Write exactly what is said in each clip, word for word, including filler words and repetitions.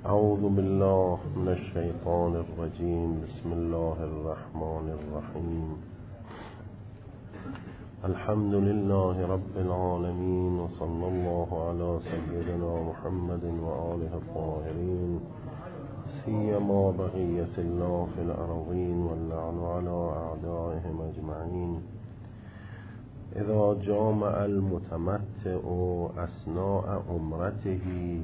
اعوذ بالله من الشیطان الرجیم. بسم الله الرحمن الرحیم. الحمد لله رب العالمين وصلى الله على سيدنا محمد وآله الطاهرين سيما بقية الله في الأرضين واللعن على أعدائهم أجمعين. إذا جامع المتمتع أثناء عمرته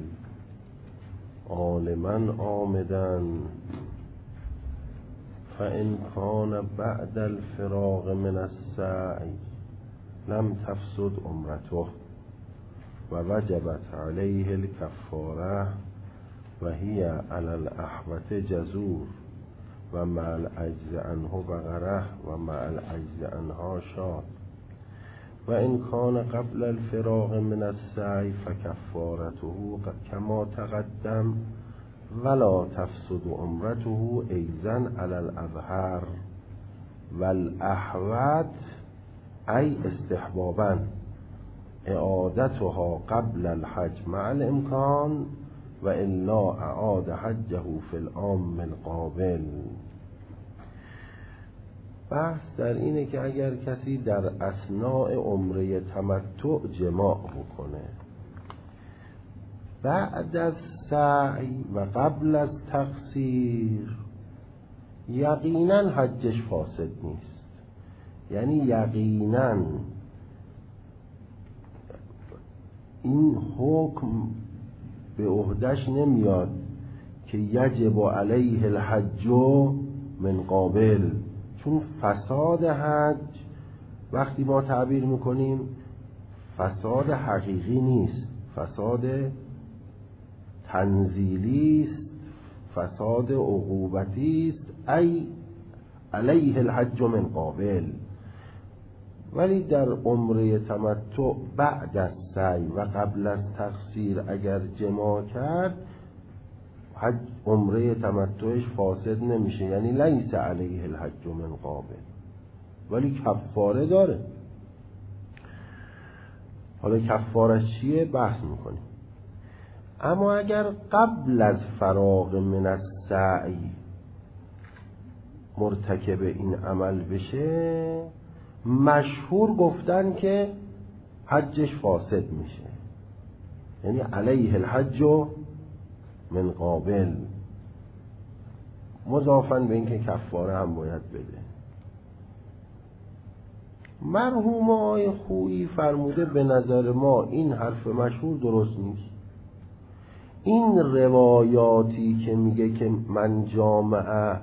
عالما عامدا فإن كان بعد الفراغ من السعي لم تفسد عمرته ووجبت عليه الكفارة وهي على الأحوة جزور ومع العجز عنه بقرة ومع العجز عنها شاة. وإن كان قبل الفراغ من السعي فكفارته كما تقدم ولا تفسد عمرته أيضا على الأظهر والأحوط أي استحبابا إعادتها قبل الحج مع الإمكان وإلا أعاد حجه في العام القابل. بحث در اینه که اگر کسی در اثناء عمره تمتع جماع بکنه بعد از سعی و قبل از تقصیر یقینا حجش فاسد نیست، یعنی یقینا این حکم به عهده‌اش نمیاد که یجب علیه الحج من قابل، چون فساد حج وقتی ما تعبیر میکنیم فساد حقیقی نیست، فساد تنزیلی است، فساد عقوبتی است، ای علیه الحج من قابل. ولی در عمره تمتع بعد از سعی و قبل از تقصیر اگر جماع کرد حج عمره تمتعش فاسد نمیشه، یعنی لیس علیه الحج من قابل، ولی کفاره داره. حالا کفارش چیه بحث میکنیم. اما اگر قبل از فراغ من السعی مرتکب این عمل بشه مشهور گفتن که حجش فاسد میشه، یعنی علیه الحج من قابل، مضافاً به اینکه کفاره هم باید بده. مرحوم آقای خویی فرموده به نظر ما این حرف مشهور درست نیست. این روایاتی که میگه که من جامع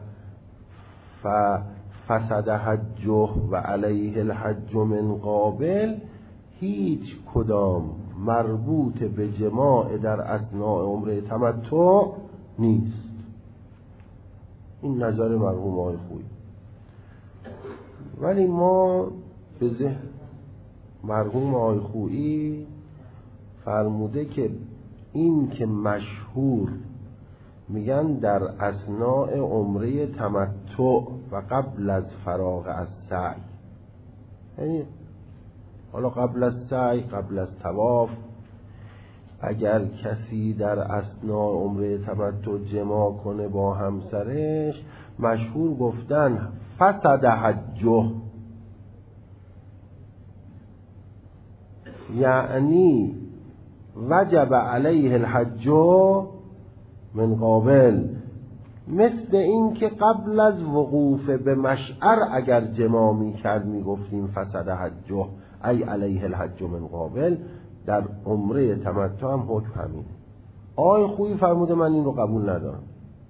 فسد حجه و علیه الحج من قابل هیچ کدام مربوط به جماع در اثناء عمره تمتع نیست. این نظر مرحوم آقای خویی. ولی ما به ذهن مرحوم آقای خویی فرموده که این که مشهور میگن در اثناء عمره تمتع و قبل از فراغ از سعی، یعنی حالا قبل از سعی قبل از طواف اگر کسی در اثناء عمره تمتع جماع کنه با همسرش مشهور گفتن فسد حجه، یعنی وجب علیه الحج من قابل، مثل این که قبل از وقوف به مشعر اگر جماع می کرد می گفتیم فسد حجه ای علیه الحج من قابل، در عمره تمتع هم حکم همینه. آقای خویی فرموده من این رو قبول ندارم.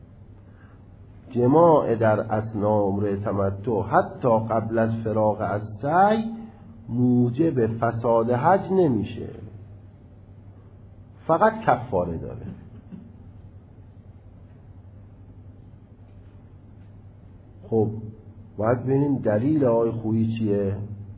جماع در اثناء عمره تمتع حتی قبل از فراغ از سعی موجب فساد حج نمیشه، فقط کفاره داره. خب باید ببینیم دلیل آقای خویی چیه.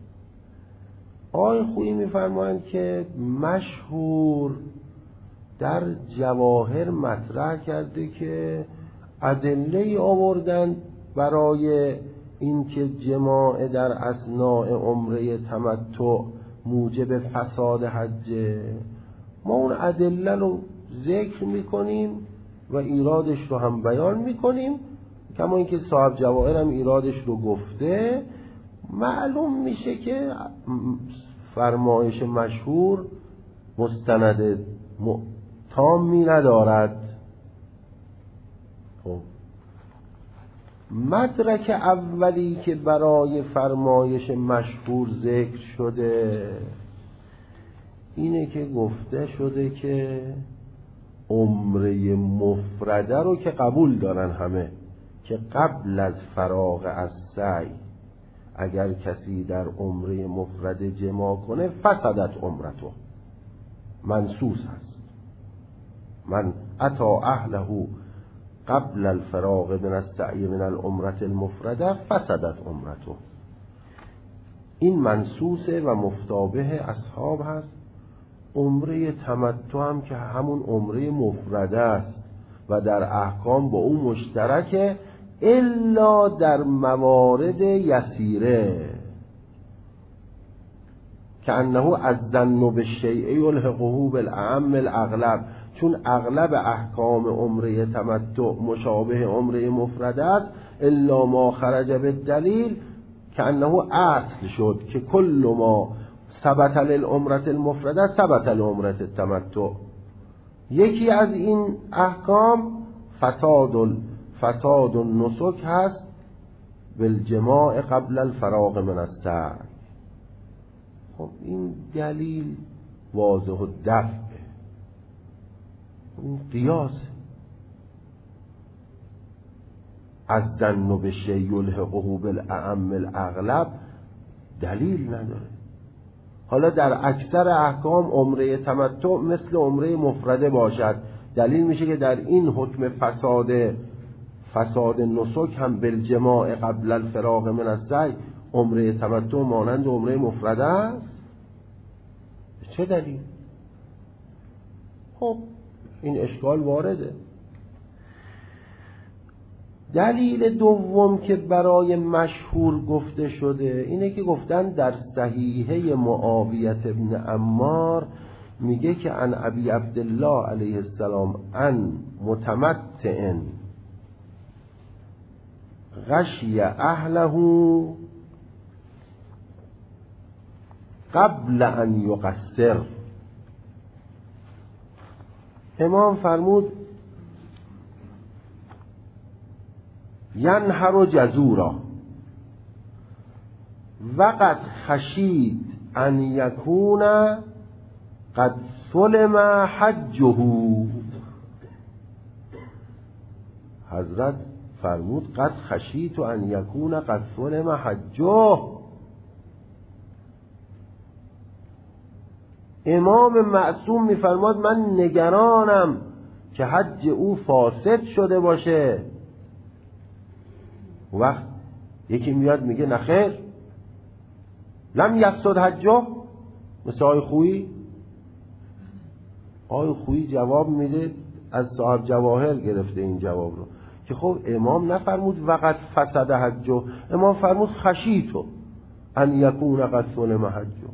آقای خویی میفرمایند که مشهور در جواهر مطرح کرده که ادله آوردن برای اینکه جماع در اثناء عمره تمتع موجب فساد حجه. ما اون ادله رو ذکر میکنیم و ایرادش رو هم بیان میکنیم، کما اینکه صاحب جواهر هم ایرادش رو گفته. معلوم میشه که فرمایش مشهور مستند تامی ندارد. خب مدرک اولی که برای فرمایش مشهور ذکر شده اینه که گفته شده که عمره مفرده رو که قبول دارن همه، که قبل از فراغ از سعی اگر کسی در عمره مفرده جماع کنه فسدت عمرته، منسوس هست. من اتا اهله قبل الفراغ من السعی من العمره المفرده فسدت عمرته. این منسوسه و مفتابه اصحاب هست. عمره تمتع هم که همون عمره مفرده است و در احکام با اون مشترکه، الا در موارد یسیره که انه الظن بالشیء یلحقه بالاعم الاغلب، چون اغلب احکام عمره تمتع مشابه عمره مفرده است، الا ما خرج بالدلیل که انه اصل شد که کل ما ثبت للعمره المفرده ثبت لعمره التمتع. یکی از این احکام فساد فساد النسک هست بالجماع قبل الفراغ من السعی. خب این دلیل واضح و دفعه، این قیاس از ظن بالشیء یلحقه بالاعم الاغلب دلیل نداره. حالا در اکثر احکام عمره تمتع مثل عمره مفرده باشد، دلیل میشه که در این حکم فساد فساد نسک هم بالجماع قبل الفراغ من السعی عمره تمتع مانند عمره مفرده است. چه دلیل؟ خب این اشکال وارده. دلیل دوم که برای مشهور گفته شده اینه که گفتن در صحیحه معاویه ابن عمار میگه که عن ابی عبدالله علیه السلام عن متمتع غشی اهله قبل ان یقصر. امام فرمود ینحر جزورا وقد خشید ان یکون قد سلم حجه. حضرت فرمود قد خشیت ان یکون قد سلم حجه. امام معصوم میفرماد من نگرانم که حج او فاسد شده باشه. وقت یکی میاد میگه نخیر لم یفسد حجه، مثل آی خویی. آی خویی جواب میده، از صاحب جواهر گرفته این جواب رو، که خب امام نفرمود وقت فسد حجه، امام فرمود خشیتو ان یکون قد سلم حجه.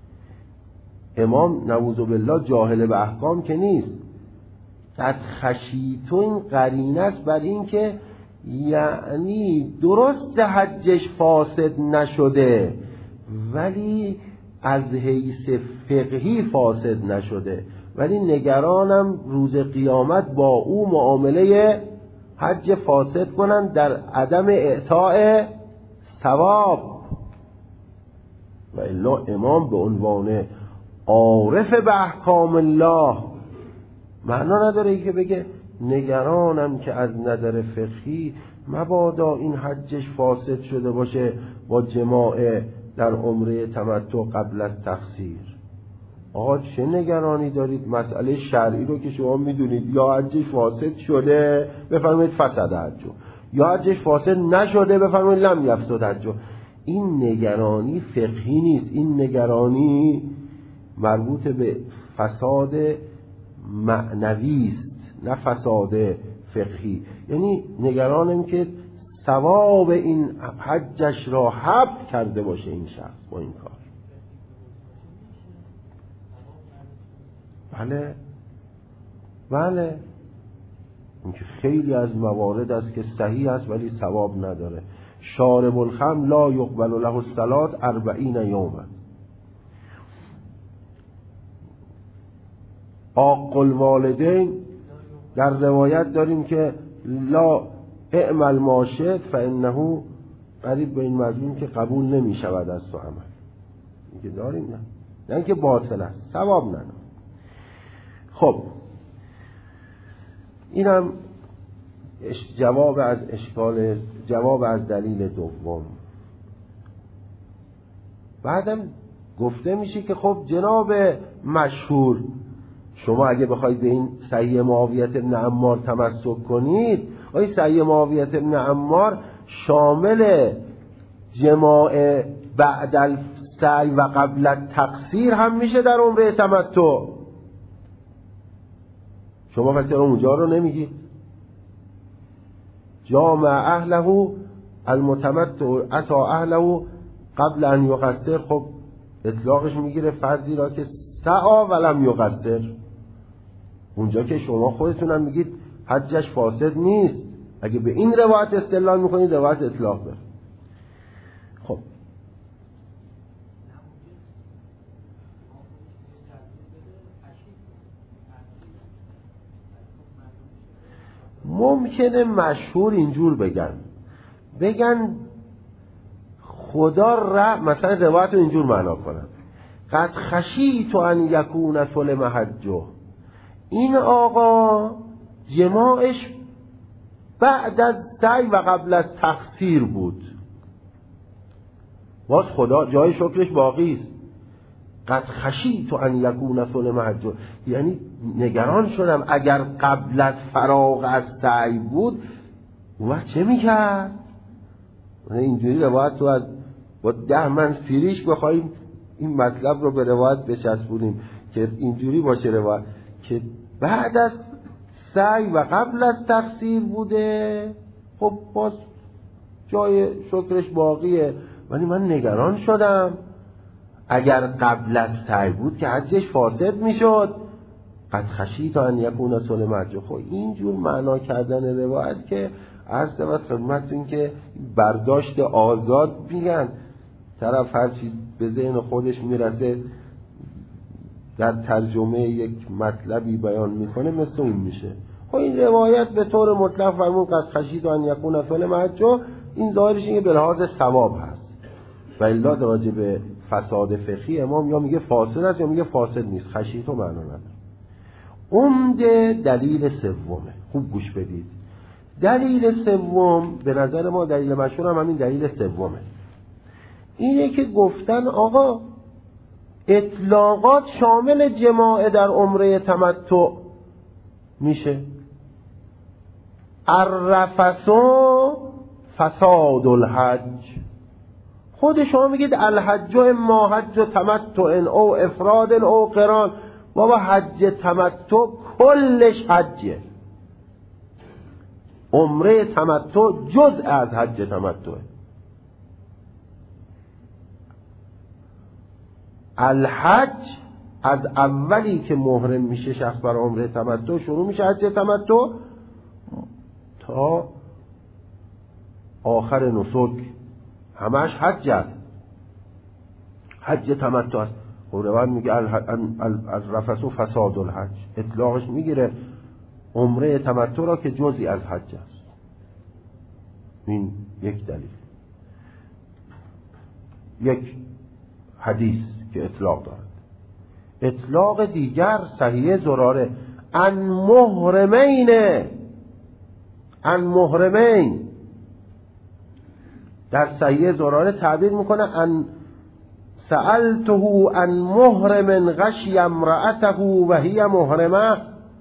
امام نعوذ بالله جاهل به احکام که نیست. قد خشیتو این قرینه است بر این که یعنی درست حجش فاسد نشده ولی از حیث فقهی فاسد نشده، ولی نگرانم روز قیامت با او معامله حج فاسد کنن در عدم اعطاء ثواب. و الا امام به عنوان عارف به احکام الله معنا نداره که بگه نگرانم که از نظر فقهی مبادا این حجش فاسد شده باشه با جماع در عمره تمتع قبل از تقصیر. آقا چه نگرانی دارید؟ مسئله شرعی رو که شما میدونید، یا حجش فاسد شده بفرمایید فسد حجه، یا حجش فاسد نشده بفرمایید لم یفسد حجه. این نگرانی فقهی نیست، این نگرانی مربوط به فساد معنوی است نه فساد فقهی. یعنی نگرانم که ثواب این حجش را حبس کرده باشه این شخص با این کار. بله بله این که خیلی از موارد است که صحیح است ولی ثواب نداره. شارب الخمر لا یقبل له الصلاة اربعین یوما. عاق الوالدین در روایت داریم که لا اعمل ما شئت فانه قریب به این مضمون که قبول نمی شود از تو عمل. این که داریم نه نه اینکه باطل است، ثواب نداره. خب اینم جواب از اشکال، جواب از دلیل دوم. بعدم گفته میشه که خب جناب مشهور، شما اگه بخواید به این صحیح معاویه بن عمار تمسک کنید، آیا صحیح معاویه بن عمار شامل جماع بعد السعی و قبل التقصیر هم میشه در عمره تمتع؟ شما پس اونجا رو نمیگید؟ جامع اهله المتمتع اتا اهله قبل ان یقصر، خب اطلاقش میگیره فرضی را که سعی ولم یقصر. اونجا که شما خودتونم میگید حجش فاسد نیست، اگه به این روایت استدلال میکنید روایت اطلاق داره. خب ممکنه مشهور اینجور بگن بگن خدا را، مثلا روایت رو اینجور معنا کنن قد خشیت ان یکون سلم حجه، این آقا جماعش بعد از سعی و قبل از تقصیر بود، باز خدا جای شکرش باقی است. قد خشیت ان یکون سلم حجه، یعنی نگران شدم اگر قبل از فراغ از سعی بود اون وقت چه میکرد؟ اینجوری روایت تو از با ده من فریش بخوایم این مطلب رو به روایت بچسبونیم که اینجوری باشه روایت که بعد از سعی و قبل از تقصیر بوده، خب باز جای شکرش باقیه، ولی من نگران شدم اگر قبل از سعی بود که حجش فاسد میشد. قد خشیت ان یکون سلم حجه، خب اینجور معنا کردن روایت که عرض شود خدمتتون که برداشت آزاد میگن، طرف هرچی به ذهن خودش میرسه در ترجمه یک مطلبی بیان میکنه مثل اون میشه. خب این روایت به طور مطلق فرمون قد خشیت ان یکون سلم حجه، این ظاهرش اینه به لحاظ ثواب هست، و الا راجع به فساد فقهی امام یا میگه فاسد است یا میگه فاسد نیست، خشیت و معنا نداره. عمده دلیل سومه، خوب گوش بدید. دلیل سوم به نظر ما دلیل مشهور هم همین دلیل سومه، اینه که گفتن آقا اطلاقات شامل جماع در عمره تمتع میشه. الرفث فساد الحج، خود شما میگید الحج اما حج تمتع او افراد او قران، بابا حج تمتع کلش حجه، عمره تمتع جزء از حج تمتع. الحج از اولی که محرم میشه شخص بر عمره تمتع شروع میشه حج تمتع تا آخر نسک همش حج است، حج تمتع است. روایت میگه الرفث فساد الحج، اطلاقش میگیره عمره تمتع را که جزئی از حج است. این یک دلیل. یک حدیث که اطلاق دارد. اطلاق دیگر صحیح زراره ان محرمین، ان محرمین در صحیح زراره تعبیر میکنه ان سألته عن محرم غشی امرأته و هی محرمه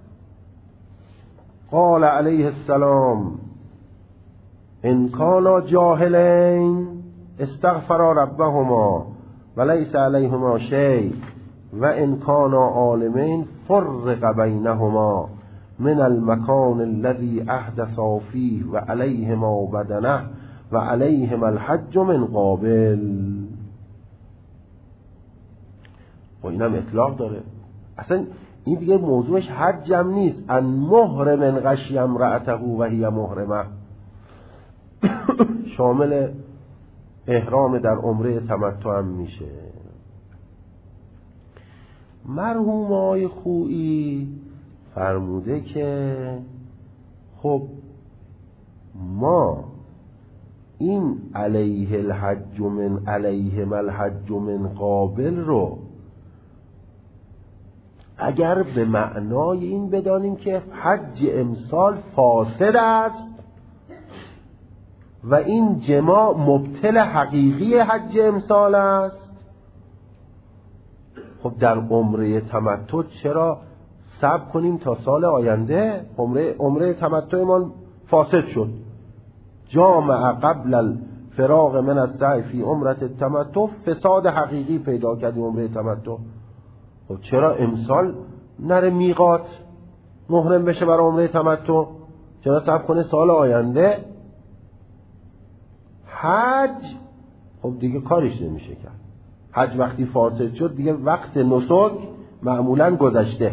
قال علیه السلام ان کانا جاهلین استغفرا ربهما ولیس علیهما شیء و ان کانا عالمین فرق بینهما من المکان الذي احدثا فیه و علیهما بدنه و علیهما الحج من قابل. و اینم اطلاق داره. اصلا این دیگه موضوعش حجم نیست. ان محرم غشی امرأته و هی محرمه، شامل احرام در عمره تمتع هم میشه. مرحوم آقای خویی فرموده که خب ما این علیه الحج من علیه الحج من قابل رو اگر به معنای این بدانیم که حج امسال فاسد است و این جماع مبطل حقیقی حج امسال است، خب در عمره تمتع چرا صبر کنیم تا سال آینده؟ عمره عمره تمتع ما فاسد شد، جامع قبل الفراغ من السعی فی عمره التمتع، فساد حقیقی پیدا کردیم عمره تمتع. خب چرا امسال نره میقات محرم بشه برای عمره تمتع؟ چرا صبر کنه سال آینده؟ حج خب دیگه کارش نمیشه کرد. حج وقتی فاسد شد دیگه وقت نسک معمولا گذشته.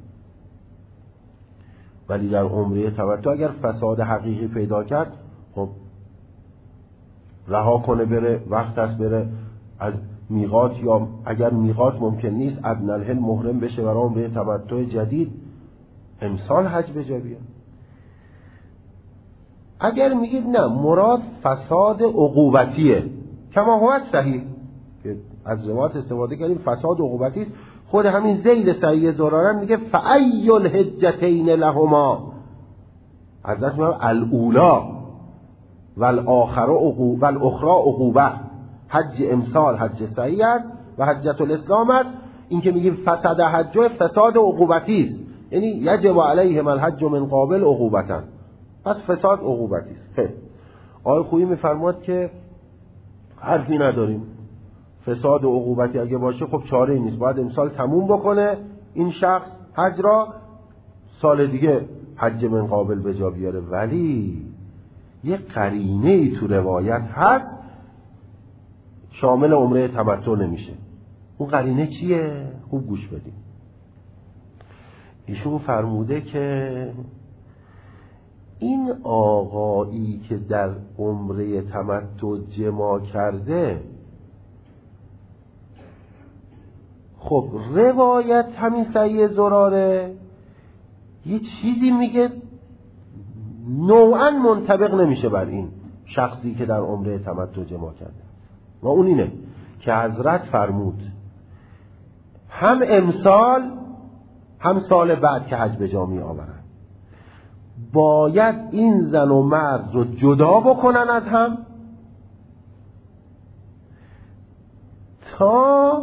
ولی در عمره تمتع اگر فساد حقیقی پیدا کرد، خب رها کنه بره، وقت است بره از میقات، یا اگر میقات ممکن نیست ادنی الحل محرم بشه برای عمره تمتع جدید، امسال حج به جا بیاد. اگر میگید نه مراد فساد عقوبتیه، کما هو صحیح که از روایت استفاده کردیم فساد عقوبتی است، خود همین زید صحیح زراره میگه فأی الحجتین لهما، حضرت میگه الاولا والآخر عقوبه والاخرى عقوبه، حج امسال حج صحیح است و حجت الاسلام است. این که میگیم فساد حج فساد عقوبتی است، یعنی یجب علیهم الحج من قابل عقوبتن، پس فساد عقوبتی است. خیلی آقای خویی میفرماد که حرفی نداریم، فساد و عقوبتی اگه باشه خب چاره ای نیست، باید امسال تموم بکنه این شخص حج را، سال دیگه حج من قابل به جا بیاره. ولی یه قرینه ای تو روایت هست شامل عمره تمتع نمیشه. اون قرینه چیه؟ خوب گوش بدیم. ایشون فرموده که این آقایی که در عمره تمتع جماع کرده، خب روایت همین صحیح زراره یه چیزی میگه نوعا منطبق نمیشه بر این شخصی که در عمره تمتع جماع کرده، و اون اینه که حضرت فرمود هم امسال هم سال بعد که حج به جا می آورن باید این زن و مرد رو جدا بکنن از هم تا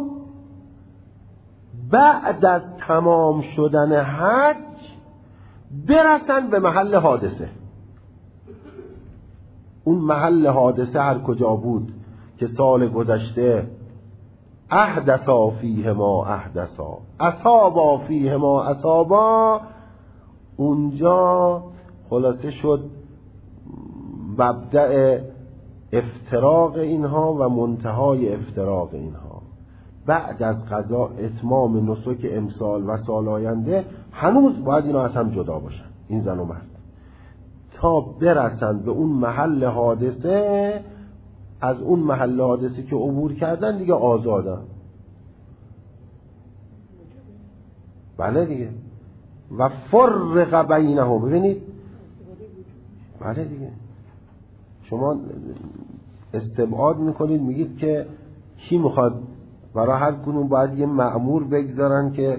بعد از تمام شدن حج برسن به محل حادثه. اون محل حادثه هر کجا بود که سال گذشته احدثا فیه ما احدثا اصابا فیه ما اصابا، اونجا خلاصه شد مبدأ افتراق اینها و منتهای افتراق اینها. بعد از قضا اتمام نسک امسال و سال آینده هنوز باید اینا از هم جدا باشن، این زن و مرد، تا برسن به اون محل حادثه. از اون محل حادثه که عبور کردن دیگه آزادن. بله دیگه. و فرق بینهم، ببینید بله دیگه، شما استبعاد میکنید میگید که کی میخواد برای هر کنون باید یه مأمور بگذارن که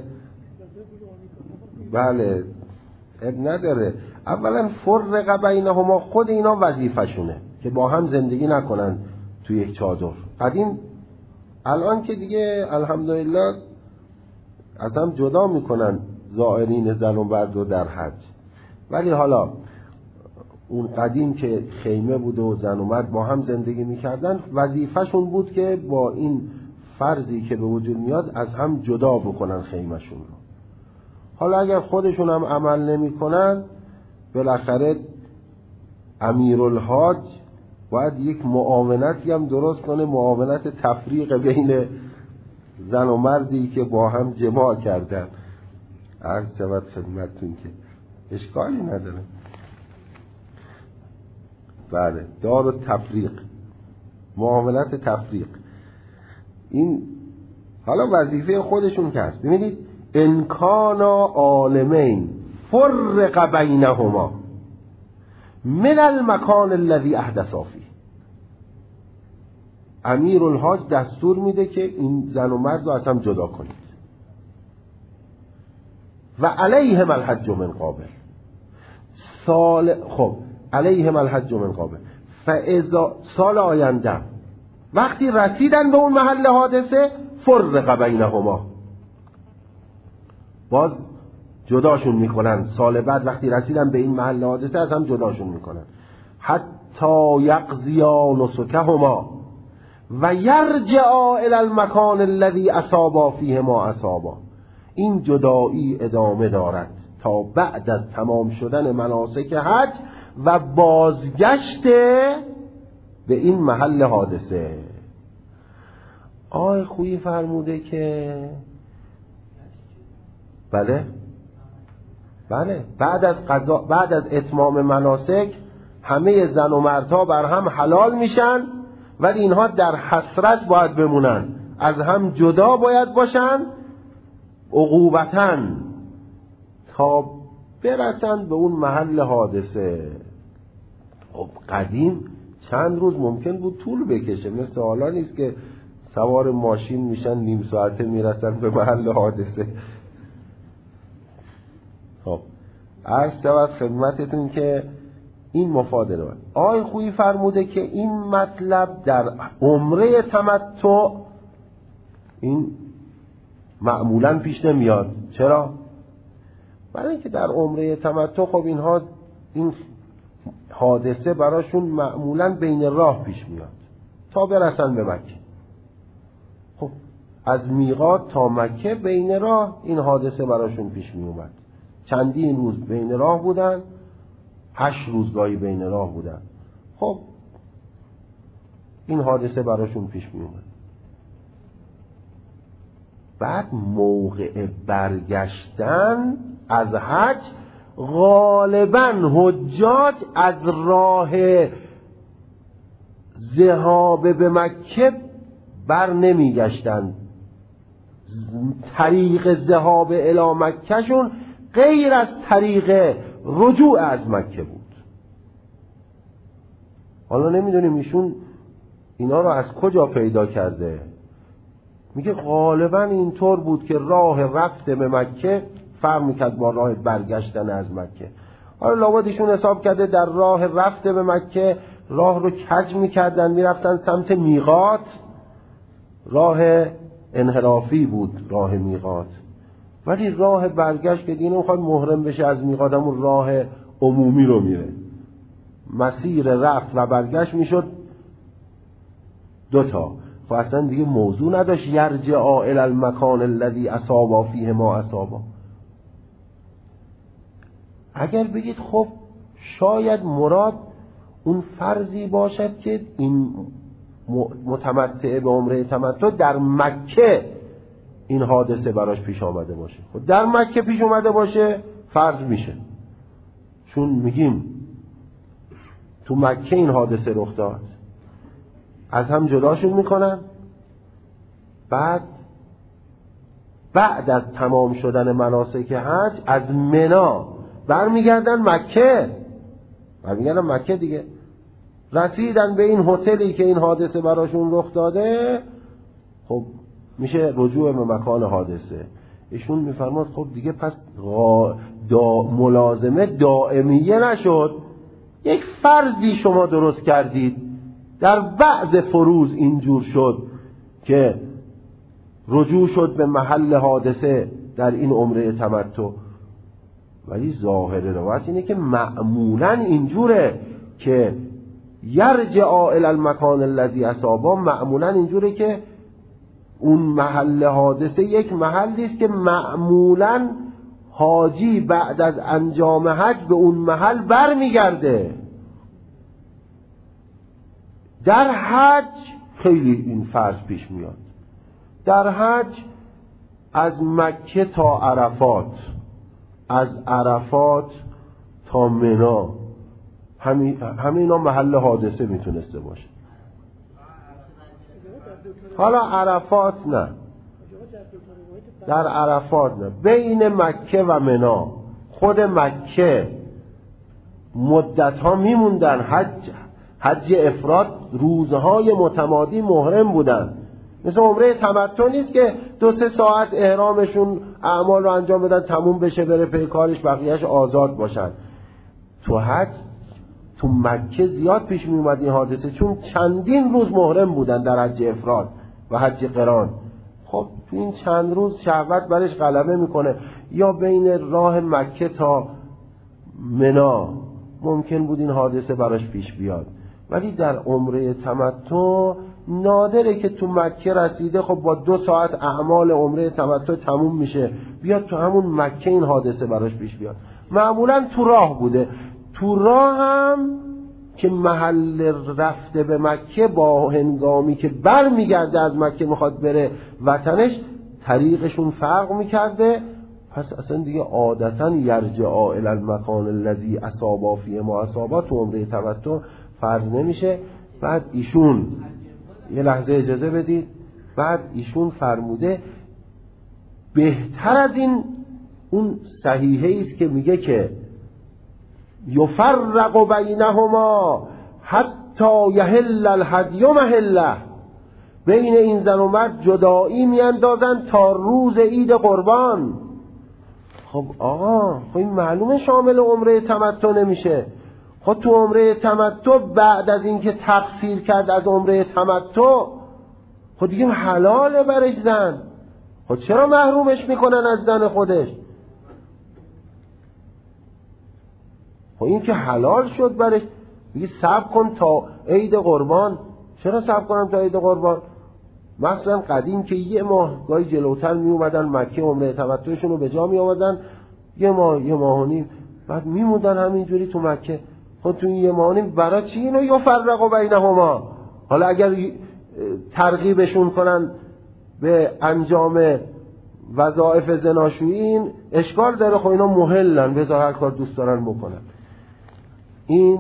بله اب نداره. اولا فرق بینهما خود اینا وظیفه‌شونه که با هم زندگی نکنن توی یک چادر. قدیم الان که دیگه الحمدلله از هم جدا میکنن زائرین زن و مرد رو در حج، ولی حالا اون قدیم که خیمه بود و زن و مرد با هم زندگی میکردن، وظیفه‌شون بود که با این فرضی که به وجود میاد از هم جدا بکنن خیمه‌شون رو. حالا اگر خودشون هم عمل نمیکنن، بالاخره امیرالحاج باید یک معاونتی هم درست کنه، معاونت تفریق بین زن و مردی که با هم جماع کردن. عرض شود خدمتتون که اشکالی نداره. بله، دار و تفریق، معاملت تفریق، این حالا وظیفه خودشون که هست. ببینید انکانا عالمین فرق بینهما من المکان الذی احدثا فیه. امیر الحاج دستور میده که این زن و مرد رو از هم جدا کنید و علیهم الحج من قابل. سال خب علیهم الحج من قابل فاذا سال آینده وقتی رسیدن به اون محل حادثه فرق بینهما، باز جداشون میکنن. سال بعد وقتی رسیدن به این محل حادثه از هم جداشون میکنن. حتی یقضیا نسکهما و یرجعا الی المکان الذی اصابا فیه ما اصابا. این جدایی ادامه دارد تا بعد از تمام شدن مناسک حج و بازگشت به این محل حادثه. آقای خویی فرموده که بله بله بعد از قضا بعد از اتمام مناسک همه زن و مردها بر هم حلال میشن، ولی اینها در حسرت باید بمونن، از هم جدا باید باشن عقوبتاً تا برسن به اون محل حادثه. خب قدیم چند روز ممکن بود طول بکشه، مثل حالا نیست که سوار ماشین میشن نیم ساعته میرسن به محل حادثه. خب عرض شود خدمتتون که این مفاده رو آقای خویی فرموده که این مطلب در عمره تمتع این معمولا پیش نمیاد. چرا؟ برای اینکه در عمره تمتع خب اینها این حادثه براشون معمولا بین راه پیش میاد تا برسن به مکه. خب از میقات تا مکه بین راه این حادثه براشون پیش می اومد. چندین روز بین راه بودن، هشت روزگاهی بین راه بودن. خب این حادثه براشون پیش می اومد. بعد موقع برگشتن از حج غالباً حجاج از راه ذهاب به مکه بر نمی گشتن. طریق ذهاب الی مکه شون غیر از طریق رجوع از مکه بود. حالا نمیدونیم ایشون اینا رو از کجا پیدا کرده. میگه غالبا اینطور بود که راه رفت به مکه فرق میکرد با راه برگشتن از مکه. حالا لابد ایشون حساب کرده در راه رفت به مکه راه رو کج میکردن میرفتن سمت میقات، راه انحرافی بود راه میقات، ولی راه برگشت که دیگه نمیخواد محرم بشه از میقات همون راه عمومی رو میره. مسیر رفت و برگشت میشد دوتا. خب اصلا دیگه موضوع نداشت یرجعا الی المکان الذی اصابا فیه ما اصابا. اگر بگید خب شاید مراد اون فرضی باشد که این متمتع به عمره تمتع در مکه این حادثه براش پیش آمده باشه. خب در مکه پیش آمده باشه فرض میشه، چون میگیم تو مکه این حادثه رخ داد، از هم جداشون میکنن. بعد بعد از تمام شدن مناسک حج از منا برمیگردن مکه برمیگردن مکه دیگه. رسیدن به این هتلی که این حادثه براشون رخ داده، خب میشه رجوع به مکان حادثه. ایشون میفرماد خب دیگه پس غا دا ملازمه دائمیه نشد، یک فرضی شما درست کردید، در بعض فروز اینجور شد که رجوع شد به محل حادثه در این عمره تمتع. ولی ظاهر روایت اینه که معمولا اینجوره که یرجعا الی المکان الذی اصابا، معمولا اینجوره که اون محل حادثه یک محلی است که معمولا حاجی بعد از انجام حج به اون محل برمیگرده. در حج خیلی این فرض پیش میاد. در حج از مکه تا عرفات از عرفات تا منا همین همه اینا محل حادثه میتونسته باشه. حالا عرفات نه، در عرفات نه، بین مکه و منا خود مکه مدت ها میموندن، حج حج افراد روزهای متمادی محرم بودن. مثل عمره تمتع نیست که دو سه ساعت احرامشون اعمال رو انجام بدن تموم بشه بره پی کارش بقیهش آزاد باشن. تو حج تو مکه زیاد پیش می اومد این حادثه، چون چندین روز محرم بودن در حج افراد و حج قران. خب تو این چند روز شهوت برش غلبه میکنه، یا بین راه مکه تا منا ممکن بود این حادثه براش پیش بیاد. ولی در عمره تمتع نادره که تو مکه رسیده خب با دو ساعت اعمال عمره تمتع تموم میشه بیاد تو همون مکه این حادثه براش پیش بیاد. معمولا تو راه بوده. تو راه هم که محل رفته به مکه با هنگامی که بر میگرده از مکه میخواد بره وطنش طریقشون فرق میکرده، پس اصلا دیگه عادتا یرجعا الی المکان الذی اصابا فیه ما اصابا تو عمره تمتع فرض نمیشه. بعد ایشون یه لحظه اجازه بدید، بعد ایشون فرموده بهتر از این اون صحیحه است که میگه که یفرق بینهما حتی یحل الهدی محله، بین این زن و مرد جدایی میاندازن تا روز عید قربان. خب آقا خب این معلومه شامل عمره تمتع نمیشه. خب تو عمره تمتع بعد از اینکه تقصیر کرد از عمره تمتع خب دیگه حلاله برش زن، خب چرا محرومش میکنن از زن خودش؟ خب این که حلال شد برش، میگه صبر کن تا عید قربان. چرا صبر کنم تا عید قربان؟ مثلا قدیم که یه ماه گاهی جلوتر می اومدن مکه عمره تمتعشون رو به جا می آوردن، یه ماه یه ماه و نیم بعد میموندن همینجوری تو مکه. خب تو این یه ماه و نیم برای چی اینو یفرق بینهما؟ حالا اگر ترغیبشون کنن به انجام وظایف زناشویی این اشکال داره. خب اینا محلن، بذار هر کار دوست دارن بکنن. این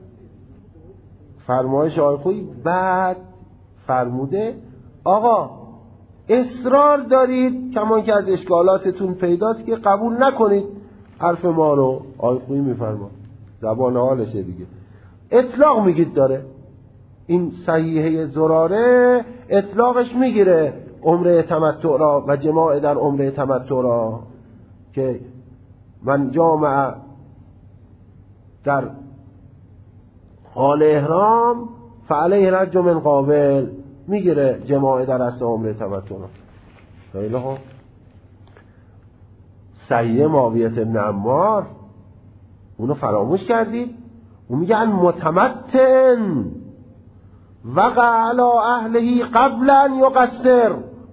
فرمایش آقای خویی. بعد فرموده آقا اصرار دارید کمان که از اشکالاتتون پیداست که قبول نکنید حرف ما رو. آقای خویی میفرما زبان حالشه دیگه، اطلاق میگید داره این صحیحه زراره، اطلاقش میگیره عمره تمتع را و جماع در عمره تمتع را که من جامع در حال احرام فعلیه حج من قابل، میگیره جماع در اصل عمره تمتع را. خیلی خوب. صحیح معاویه بن عمار اونو فراموش کردید. اون میگن متمتع وقع علی اهله قبل ان یقصر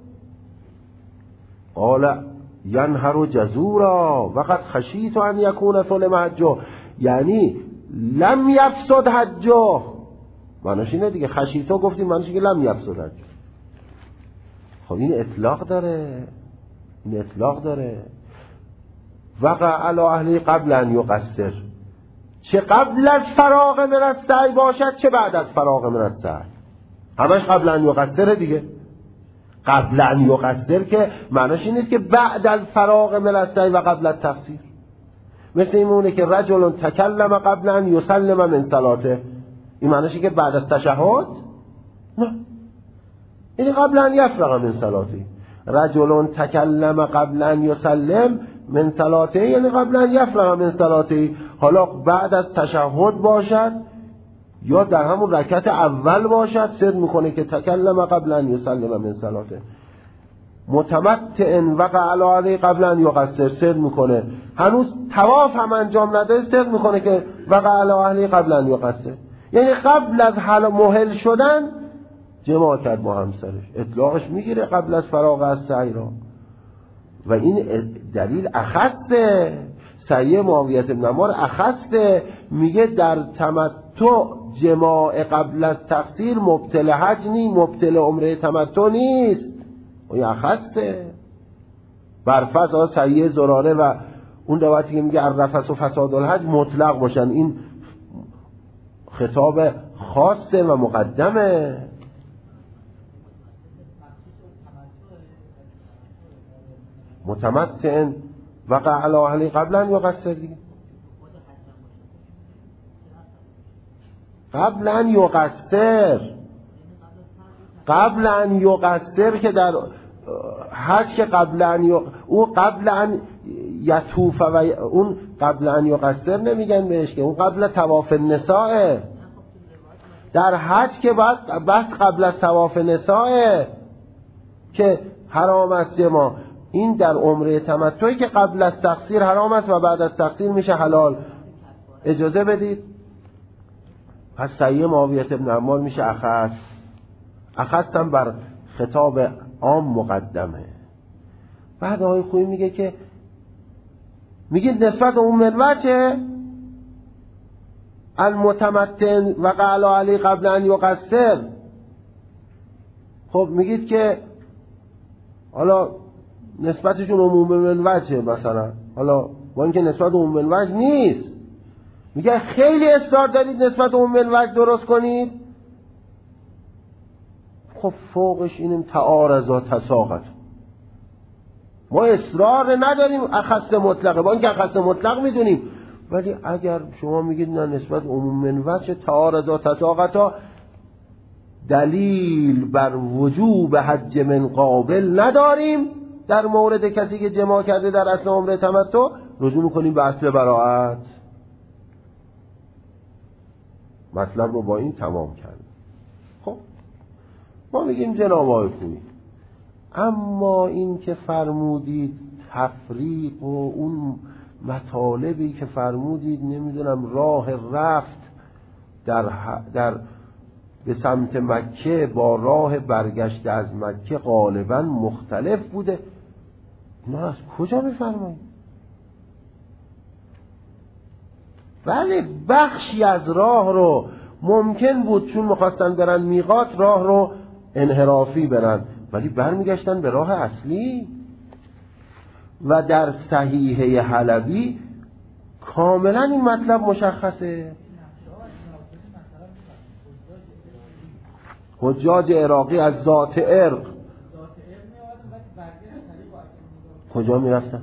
قال ینهر جزورا وقد خشیت ان یکون ثلم حجه، یعنی لم یفسد حجه. معناش اینه دیگه، خشیتو گفتیم معناش اینه لم یفسد حجه. خب این اطلاق داره، این اطلاق داره. وقع علی اهله قبل ان یقصر، چه قبل از فراغ من السعی باشد چه بعد از فراغ من السعی، همش قبل ان یقصر دیگه. قبل ان یقصر که معناش این نیست که بعد از فراغ من السعی و قبل از تقصیر. مثل این مونه که رجل تکلم قبل ان یسلم من صلاته، این معناش که بعد از تشهد نه، این قبل ان یفرغ من صلاته. رجل تکلم قبل ان یسلم من صلاته یعنی قبل ان یفرغ من صلاته. حالا بعد از تشهد باشد یا در همون رکعت اول باشد صدق میکنه که تکلم قبل ان یسلم من صلاته. متمتع وقع علی علی قبل ان یقصر صدق میکنه، هنوز طواف هم انجام نداده صدق میکنه که وقع علی علی قبل ان یقصر، یعنی قبل از حل محل شدن جماع کرد با همسرش. اطلاقش میگیره قبل از فراغ از سعی را. و این دلیل اخصه، صحیح معاویه بن عمار اخصه، میگه در تمتع جماع قبل از تقصیر مبطل حج نی، مبطل عمره تمتع نیست. این اخصه برفض صحیح زراره و اون روایتی که میگه الرفث و فساد الحج مطلق باشن، این خطاب خاصه و مقدمه. متمتع وقع علی اهلی قبلا یا قصر دیگه قبلا یقصر قبلا یقصر که در حج که قبلا او قبلا یطوف و اون قبلا یقصر نمیگن بهش که اون قبل طواف النساء. در حج که بعد بس قبل از طواف نساء که حرام است ما. این در عمره تمتعی که قبل از تقصیر حرام است و بعد از تقصیر میشه حلال. اجازه بدید. پس سعی معاویه بن عمار میشه اخص. اخص هم بر خطاب عام مقدمه. بعد آقای خویی میگه که میگه نسبت اون منوچه المتمتع و قال علی قبل ان یقصر. خب میگید که حالا نسبتشون عموم منوچه مثلا، حالا با اینکه نسبت عموم منوچ نیست، میگه خیلی اصرار دارید نسبت عموم منوچ درست کنید. خب فوقش اینم تعارض تساقط. ما اصرار نداریم اخص مطلقه، با اینکه اخص مطلق میدونیم، ولی اگر شما میگید نه نسبت عموم منوچه تعارض تساقط، دلیل بر وجوب حج من قابل نداریم در مورد کسی که جماع کرده در اصل عمره تمتع، رجوع میکنیم به اصل براءت. مطلب رو با این تمام کردیم. خب ما میگیم جناب آقای خویی، اما این که فرمودید تفریق و اون مطالبی که فرمودید نمیدونم راه رفت در, در به سمت مکه با راه برگشت از مکه غالبا مختلف بوده، اینا از کجا میفرمایید؟ بله بخشی از راه رو ممکن بود چون میخواستن برن میقات راه رو انحرافی برن، ولی برمیگشتن به راه اصلی. و در صحیحه حلبی کاملا این مطلب مشخصه. حجاج عراقی از ذات ارق کجا میرفتن؟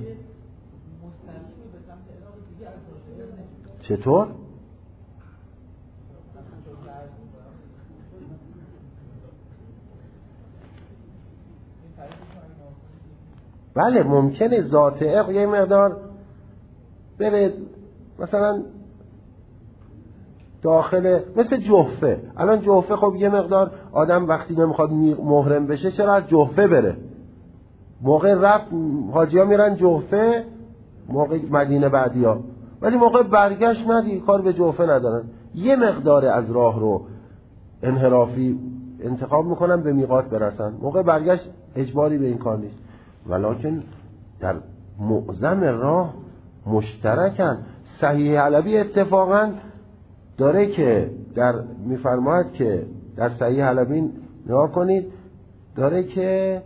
چطور؟ بله ممکنه ذات ارق یه مقدار بره مثلا داخل، مثل جحفه. الان جحفه خب یه مقدار آدم وقتی نمیخواد محرم بشه چرا از جحفه بره؟ موقع رفت حاجی ها میرن جحفه موقع مدینه بعدی ها، ولی موقع برگشت ندی کار به جحفه ندارن، یه مقدار از راه رو انحرافی انتخاب میکنن به میقات برسن، موقع برگشت اجباری به این کار نیست. ولکن در معظم راه مشترکن. صحیح حلبی اتفاقا داره که در میفرماید که در صحیح حلبی نگاه کنید داره که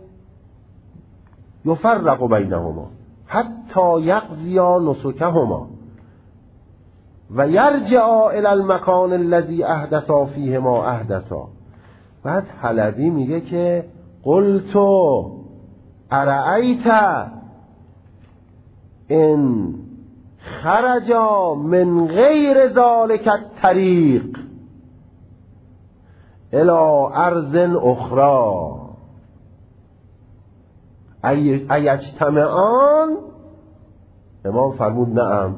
یفرق بینهما حتی یقضیا نسکهما و یرجعا الی المکان الذی احدثا فیه ما احدثا. بعد حلبی میگه که قلتو ارأیت ان خرجا من غیر ذالک الطریق الی ارض اخرى ایجتمعان؟ امام فرمود نعم.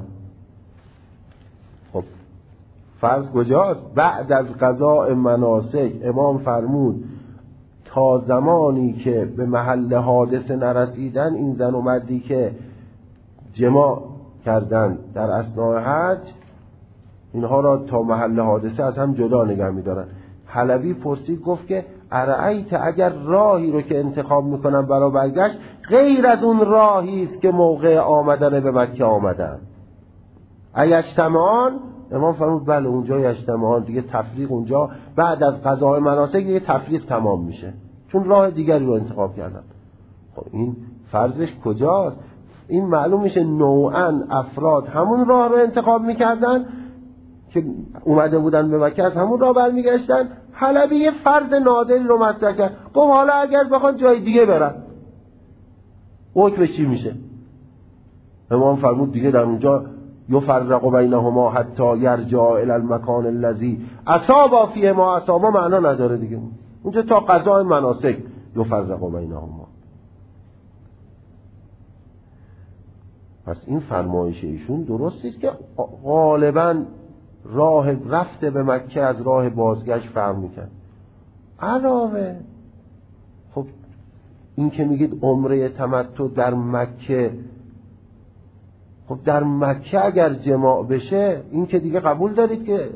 خب فرض کجاست؟ بعد از قضاء مناسک امام فرمود تا زمانی که به محل حادثه نرسیدن این زن و مردی که جماع کردن در اثناء حج اینها را تا محل حادثه از هم جدا نگه می‌دارن. حلبی پرسید گفت که ارأیت اگر راهی رو که انتخاب میکنن برای برگشت غیر از اون راهی است که موقع آمدن به مکه آمدن ایجتمعان؟ امام فرمود بله اونجا یجتمعان، دیگه تفریق اونجا بعد از قضاء مناسک دیگه تفریق تمام میشه چون راه دیگری رو انتخاب کردن. خب این فرضش کجاست؟ این معلوم میشه نوعاً افراد همون راه رو انتخاب میکردن که اومده بودن به مکه، از همون راه برمیگشتن. حلبی یه فرض نادری رو مطرح کرد، گفت حالا اگر بخوان جای دیگه برن حکم چی میشه؟ امام فرمود دیگه در اونجا یفرق بینهما حتی یرجع الی المکان الذی اصاب فیه ما اصاب معنا نداره دیگه، اونجا تا قضاء مناسک یفرق بینهما. پس این فرمایش ایشون درست است که غالبا راه رفته به مکه از راه بازگشت فرق میکرد. علاوه خب این که میگید عمره تمتع در مکه، خب در مکه اگر جماع بشه این که دیگه قبول دارید که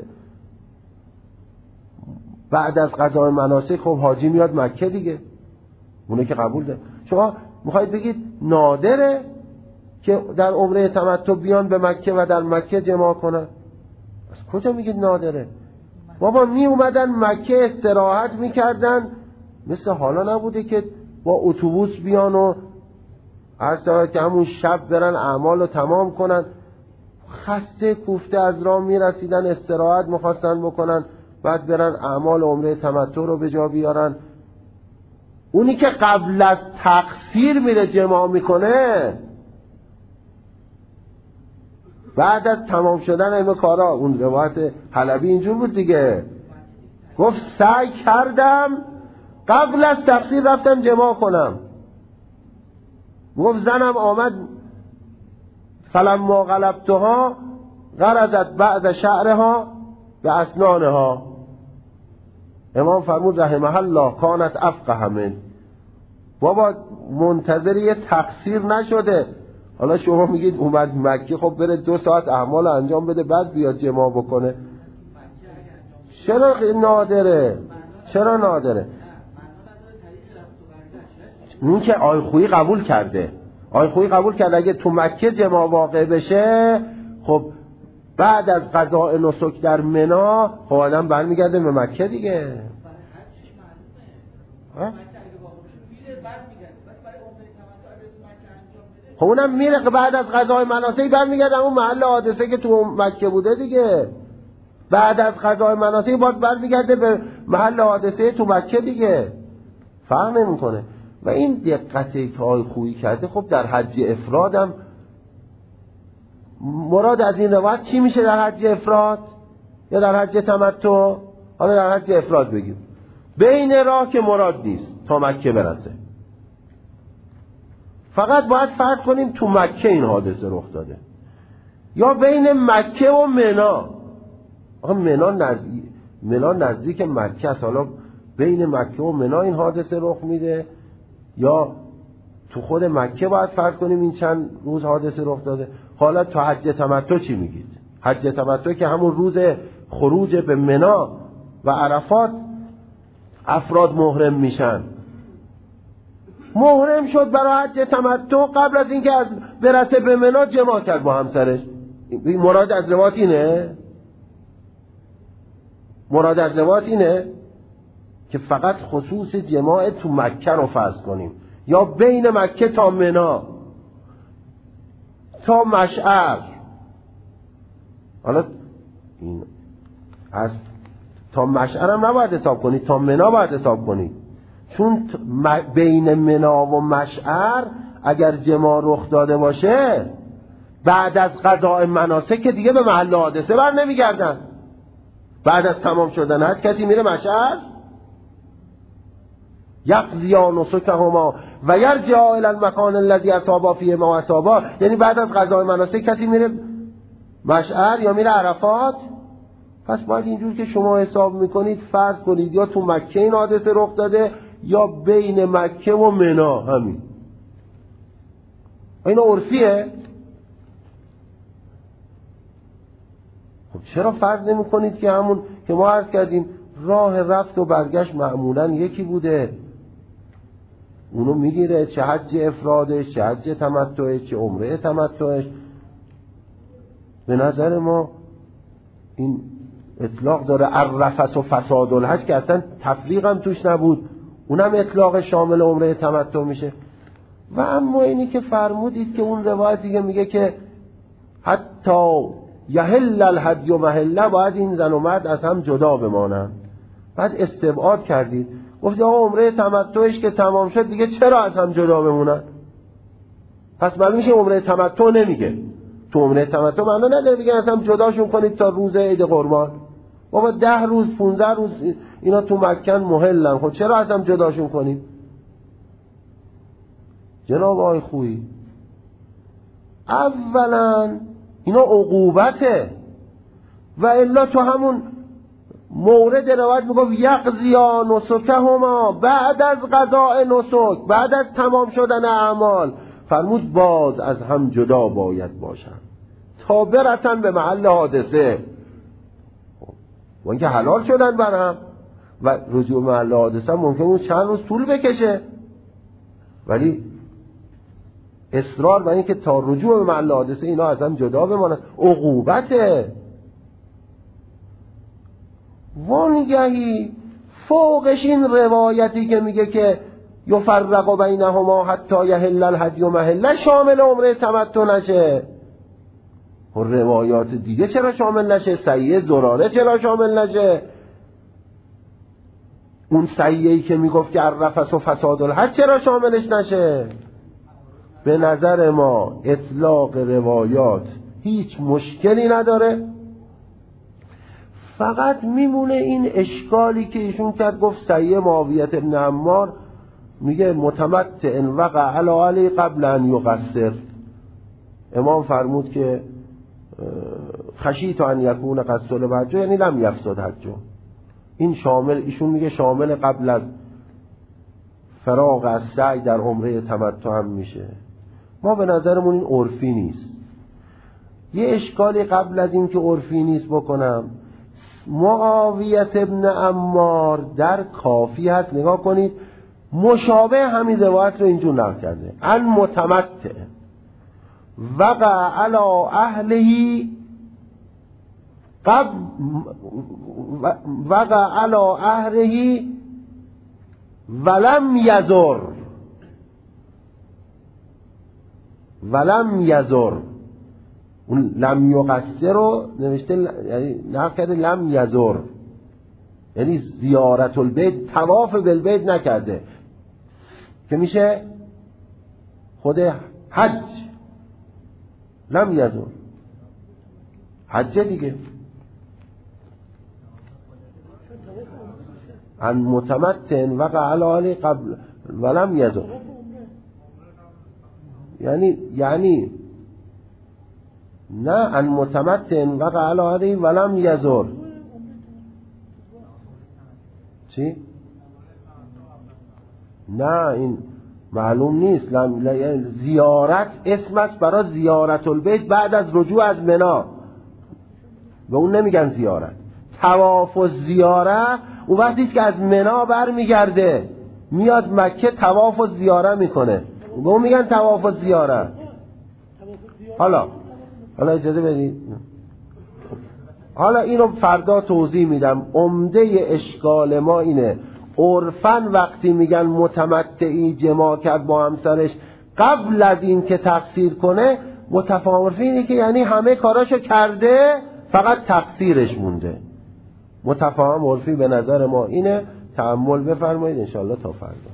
بعد از قضای مناسک خب حاجی میاد مکه دیگه، اونه که قبول دارید. شما میخواید بگید نادره که در عمره تمتع بیان به مکه و در مکه جماع کنن؟ از کجا میگید نادره؟ بابا می اومدن مکه استراحت میکردن، مثل حالا نبوده که با اتوبوس بیان و هر که همون شب برن اعمال رو تمام کنن، خسته کوفته از راه میرسیدن استراحت میخواستن بکنن بعد برن اعمال عمره تمتع رو به جا بیارن. اونی که قبل از تقصیر میره جماع میکنه بعد از تمام شدن همه کارا، اون روایت حلبی اینجور بود دیگه، گفت سعی کردم قبل از تقصیر رفتم جماع کنم. گفت زنم آمد فلما غلبتها غرزت بعد شعرها به اسنانها. امام فرمود رحمه الله کانت افقه من. بابا منتظر یه تقصیر نشده، حالا شما میگید اومد مکه خب بره دو ساعت اعمال انجام بده بعد بیاد جماع بکنه. چرا نادره؟ چرا نادره؟ این که آی خویی قبول کرده، آی خویی قبول کرده اگه تو مکه جماع واقع بشه خب بعد از قضاء نسک در منی خب آدم برمیگرده به مکه دیگه. خب اونم میره که بعد از قضای مناسک برمیگرده اون محل حادثه که تو مکه بوده دیگه، بعد از قضای مناسک باید برمیگرده به محل حادثه تو مکه دیگه، فرق نمیکنه. و این دقتی که آی خویی کرده خب در حج افرادم مراد از این روایت چی میشه؟ در حج افراد یا در حج تمتع؟ حالا در حج افراد بگیم بین راه که مراد نیست تا مکه برسه، فقط باید فرض کنیم تو مکه این حادثه رخ داده یا بین مکه و منا. آقا منا نزدیک منا نزدیک مکه است، حالا بین مکه و منا این حادثه رخ میده یا تو خود مکه باید فرض کنیم این چند روز حادثه رخ داده. حالا تو حج تمتع چی میگید؟ حج تمتع که همون روز خروج به منا و عرفات افراد محرم میشن، محرم شد برای حج تمتع قبل از اینکه از برسه به منا جماع کرد با همسرش. مراد از روایت اینه؟ مراد از روایت اینه که فقط خصوص جماع تو مکه رو فرض کنیم یا بین مکه تا منا تا مشعر. حالا این از تا مشعر هم نباید حساب کنید، تا منا باید حساب کنید، چون بین منا و مشعر اگر جماع رخ داده باشه بعد از قضاء مناسک که دیگه به محل حادثه بر نمیگردن. بعد از تمام شدن حج کسی میره مشعر؟ یقضیا نسکهما و یرجع الی المکان الذی اصاب فیه ما اصاب. یعنی بعد از قضاء مناسک کسی میره مشعر یا میره عرفات؟ پس باید اینجور که شما حساب میکنید فرض کنید یا تو مکه این حادثه رخ داده یا بین مکه و منا. همین این عرفیه. خب چرا فرض نمی کنید که همون که ما عرض کردیم راه رفت و برگشت معمولا یکی بوده، اونو میگیره، چه حج افرادش، چه حج تمتعش، چه عمره تمتعش. به نظر ما این اطلاق داره الرفث و فساد الحج که اصلا تفریق هم توش نبود، اونم اطلاق شامل عمره تمتع میشه. و اما اینی که فرمودید که اون روایتی که میگه که حتی یحل الهدی و محله، باید این زن و مرد از هم جدا بمانند. بعد استبعاد کردید، گفتید آقا عمره تمتعش که تمام شد دیگه چرا از هم جدا بمونن؟ پس معلوم میشه عمره تمتع نمیگه. تو عمره تمتع معنا نداره بگن از هم جداشون کنید تا روز عید قربان. بابا ده روز پونزده روز اینا تو مکه محلن، خب چرا از هم جداشون کنید؟ جناب آقای خویی، اولا اینا عقوبته، و الا تو همون مورد روایت میگفت یقضیا نسکهما بعد از قضاء نسک، بعد از تمام شدن اعمال فرمود باز از هم جدا باید باشن تا برسن به محل حادثه. و اینکه حلال شدن بر هم و رجوع محل حادثه ممکن اون چند روز طول بکشه، ولی اصرار بر این که تا رجوع به محل حادثه اینا از هم جدا بمانن عقوبته. وانگهی فوقش این روایتی که میگه که یفرق بینهما حتی یحل الهدی و محله شامل عمره تمتع نشه. و روایات دیگه چرا شامل نشه؟ سیه زراره چرا شامل نشه؟ اون سیه‌ای که میگفت که الرفث و فساد الحج چرا شاملش نشه؟ به نظر ما اطلاق روایات هیچ مشکلی نداره، فقط میمونه این اشکالی که ایشون کرد، گفت سیه معاویه ابن عمار میگه متمتع وقع علی علی قبل ان یقصر. امام فرمود که خشیت ان یکون قصد الحج، یعنی لم یفسد حجه. این شامل، ایشون میگه شامل قبل از فراغ از سعی در عمره تمتع هم میشه. ما به نظرمون این عرفی نیست. یه اشکالی قبل از این که عرفی نیست بکنم، معاویه ابن عمار در کافی هست، نگاه کنید مشابه همین روایت رو اینجور نقل کرده، ان متمتع وقع علی اهلهی قبل وقع علی اهلهی ولم یزر ولم یزر. اون لم یقصر رو نوشته، یعنی نقل کرده لم یزر، یعنی زیارت البیت، طواف بالبیت نکرده که میشه خود حج. لم یزر حج دیگه. ان متمتع وقع علی علی قبل ولم یزر، یعنی یعنی نه ان متمتع وقع علی علی ولم یزر. چی؟ نه این معلوم نیست. زیارت اسمش برای زیارت البیت بعد از رجوع از منی، به اون نمیگن زیارت. طواف و زیاره اون وقتی که از منی برمیگرده میاد مکه طواف و زیاره میکنه، به اون میگن طواف و زیاره. حالا حالا اجازه بدید، حالا اینو فردا توضیح میدم. عمده اشکال ما اینه، عرفاً وقتی میگن متمتعی جماع کرد با همسرش قبل از این که تقصیر کنه، متفاهم عرفی اینه که یعنی همه کاراشو کرده فقط تقصیرش مونده. متفاهم عرفی به نظر ما اینه. تأمل بفرمایید انشاءالله تا فردا.